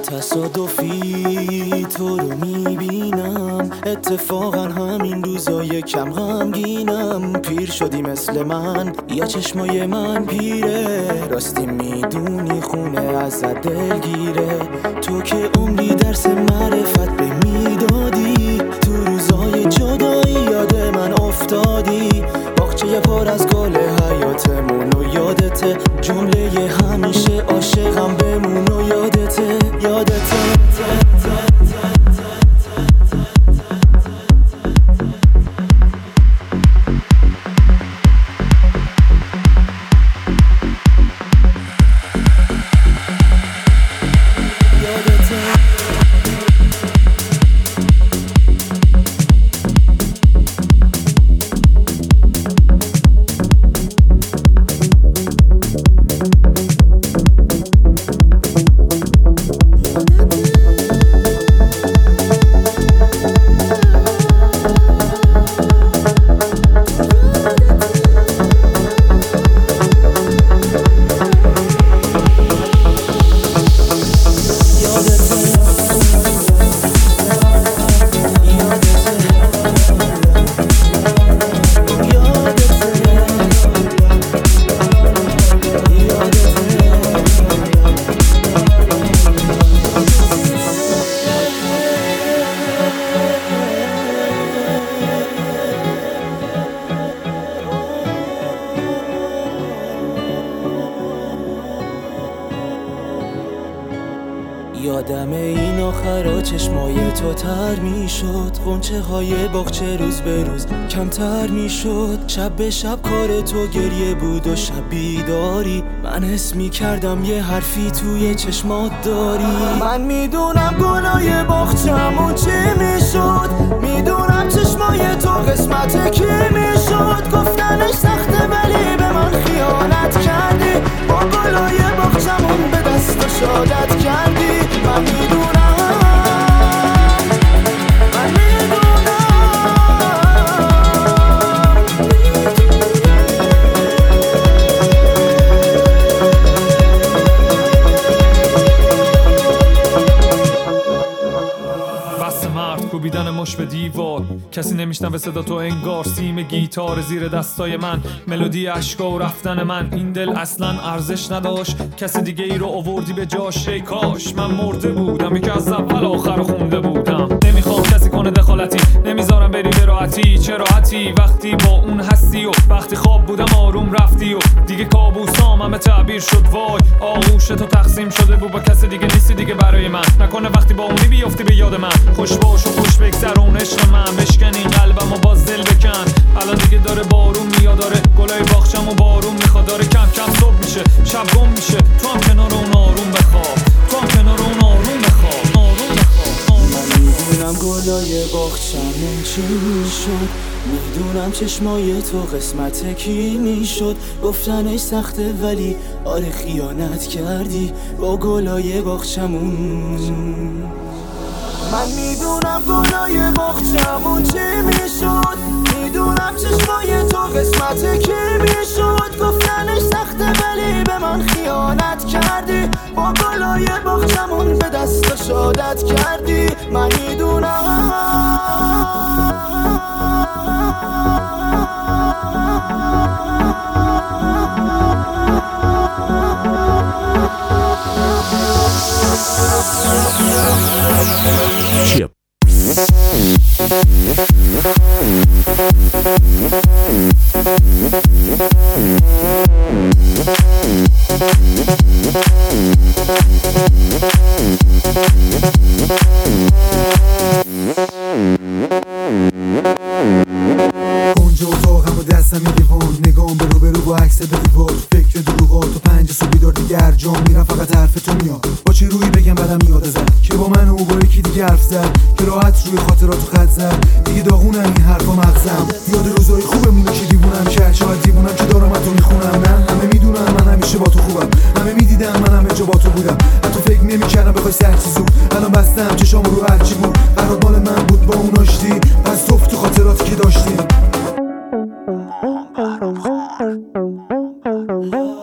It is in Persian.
تصادفی تو رو میبینم، اتفاقا همین روزای کم غمگینم. پیر شدی مثل من یا چشمای من پیره، راستی میدونی خونه ازت دلگیره. تو که عمری درس معرفت به میدادی، تو روزای جدایی یاد من افتادی. باغچه پر از گل حیاتمونو یادته، جمله همیشه عاشقم بمونو یادته، یادته. یادم این آخرا چشمای تو تر میشد، غنچه های باغچه روز به روز کمتر میشد. شب به شب کار تو گریه بود و شب بیداری، من حس میکردم یه حرفی توی چشمات داری. من میدونم گناه باغچمون چی میشد، میدونم چشمای تو قسمت کی میشد. گفتنش سخته ولی به من خیانت کردی، با گلای باغچمون به دست شادت کردی. من میدونم، من میدونم. بس مرد کوبیدن مش به دیوار، کسی نمیشنوه صدا تو انگار. سیم گیتار زیر دستای من، ملودی اشکا و رفتن من. این دل اصلا ارزش نداشت، کسی دیگه ای رو آوردی به جاش. ای کاش من مرده بودم، یکی از اول آخر خونده بودم. نمیخوام کسی کنه دخالتی، نمیذارم بری به راحتی. چه راحتی وقتی با اون هستی، و وقتی خواب بودم آروم رفتی، و دیگه کابوسام همه تعبیر شد. وای آغوش تو تقسیم شده بود با کسی دیگه، نیستی دیگه برای من. نکنه وقتی با اونی بیافتی به یاد من. خوش باش و خوش بگذرون عشق من، بشکن این قلبم و باز دل بکن. الان دیگه داره بارون میاد، داره گلای باغچم و بارون میخواد. داره کم کم صبح میشه، شب گم میشه. تو هم کنار اون آروم بخواب، تو هم کنار اون آروم بخواب، آروم بخواب. من میدونم گلای باغچمون چی میشد، میدونم چشمای تو قسمت کی میشد. گفتنش سخته ولی آره خیانت کردی با گلای باغچمون. من میدونم گلای باغچمون چی میشد، میدونم چشمای تو قسمت کی میشد. گفتنش سخته ولی به من خیانت کردی، با گلای باغچمون به دست شادت کردی. من میدونم. Chip. اونجا اتاقم با دستم میگیوان، نگام به روبرو با عکس به دیوار. فکر دروغات تو 5 صبح بیدار دیگه هر جا میرم فقط حرف تو میاد. با چه روی بگم بعدم یاد زد که با من و با یکی دیگه حرف زد، که راحت روی خاطراتو خط زد. دیگه داغونم این حرفا مغزم، یاد روزای خوبمونه که دیوونم کرد. شاید دیوونم که دارم تو میخونم. نه همه میدونن من همیشه با تو خوبم، همه میدیدن من همه جا با تو بودم. حتی فکر نمیکردم بخوای سرچی زود. الان بستم چشام رو هرچی بود، قرار مال من بود با اون آشتی. پس تو خاطراتی که داشتی.